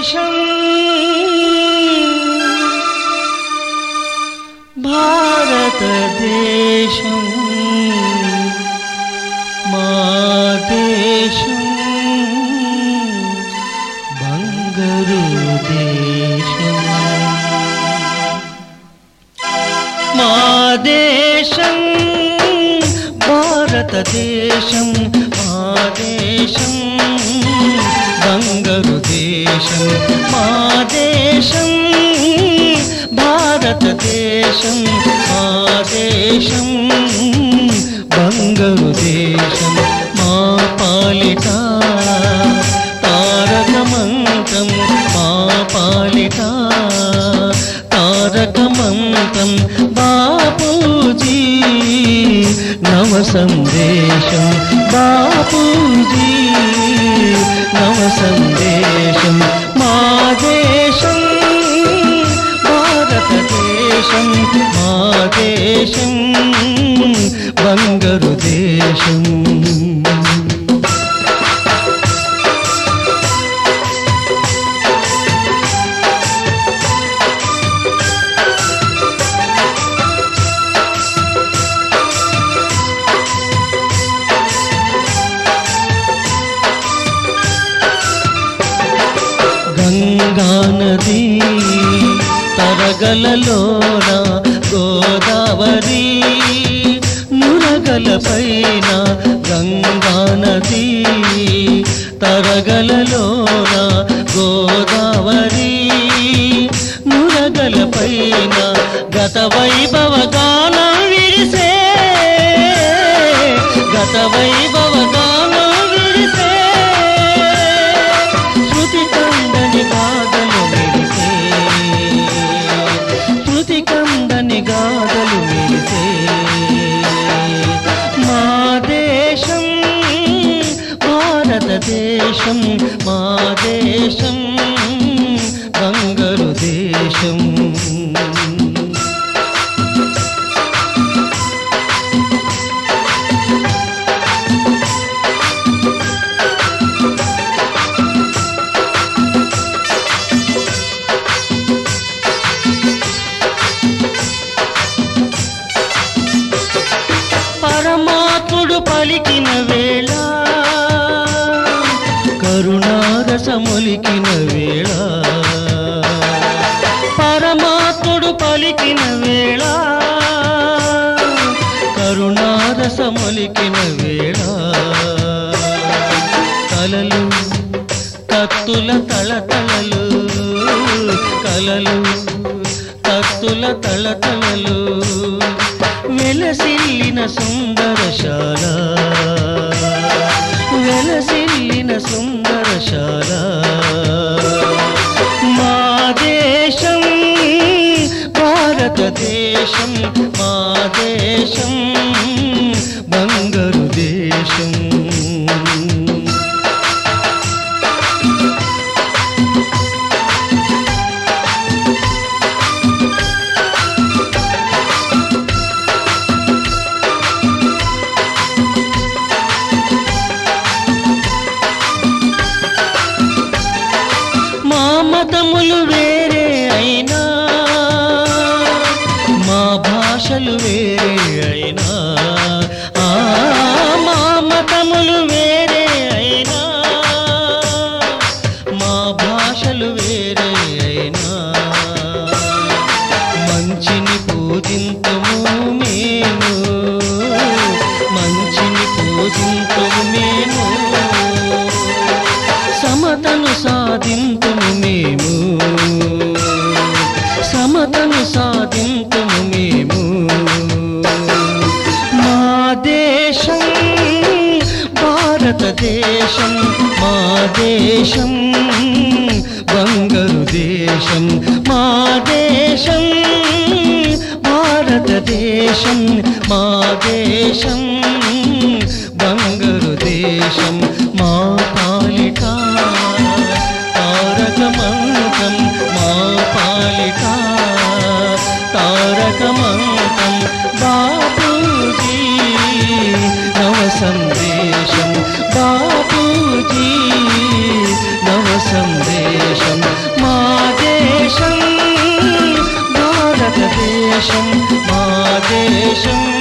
దేశం భారతదేశం మా దేశం బంగారు దేశం మా దేశం భారతదేశం మా దేశం బంగారు దేశం మా దేశం భారతదేశం మా దేశం బంగారు దేశం మా పాలిట తారక మంత్రం మా పాలిట తారక మంత్రం బాపూజీ నవ సందేశం బాపూజీ నవ సందేశం మా దేశం భారతదేశం మా దేశం బంగారు దేశం గంగా నది తరగలలోన గోదావరి నురగలపైన గంగా నది తరగలలోన గోదావరి నురగలపైన గత వైభవ గానం విరిసే గత వైభవ గానం విరిసే శృతి కందని గాథలు మెరిసే శృతి కందని గాథలు మెరిసే మా దేశం భారతదేశం మా దేశం బంగారు దేశం పరమాత్ముడు పలికిన వేళ కరుణారసమొలికిన వేళ పరమాత్ముడు పలికిన వేళ కరుణారసమొలికిన వేళ కలలు కత్తుల తళతళలు కలలు కత్తుల తళతళలు వెలసిల్లిన సుందరశాల వెలసిల్లిన సుందరశాల మా దేశం భారతదేశం మా దేశం బంగారు దేశం మతములు వేరే అయినా మా భాషలు వేరే అయినా మా మతములు వేరే అయినా మా భాషలు వేరే అయినా మంచిని పూజింతుము మేము మంచిని పూజింతుము మేము సమతను సాధింతుము మేము సమతను సాధింతుము మేము మా దేశం భారతదేశం మా దేశం బంగారు దేశం మా దేశం భారతదేశం మా దేశం బంగారు దేశం మా పాలిట తారక మంత్రం మా పాలిట తారక మంత్రం బాపూజీ నవ సందేశం బాపూజీ నవ సందేశం దేశం మా దేశం